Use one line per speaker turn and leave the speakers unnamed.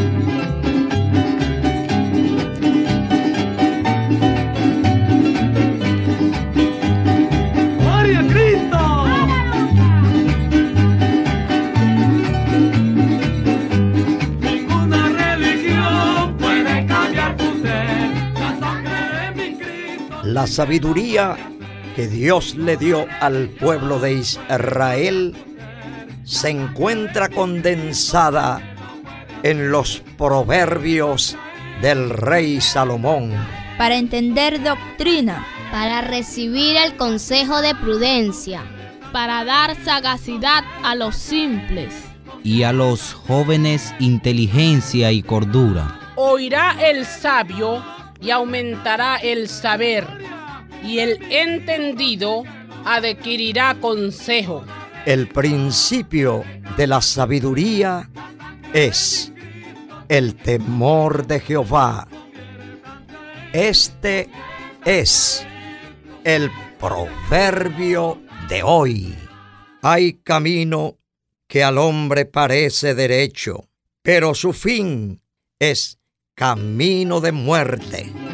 La sabiduría que Dios le dio al pueblo de Israel se encuentra condensada en los proverbios del rey Salomón.
Para entender doctrina,
para recibir el consejo de prudencia,
para dar sagacidad a los simples,
y a los jóvenes inteligencia y cordura.
Oirá el sabio y aumentará el saber, y el entendido adquirirá consejo.
El principio de la sabiduría es el temor de Jehová. Este es el proverbio de hoy. Hay camino que al hombre parece derecho, pero su fin es camino de muerte.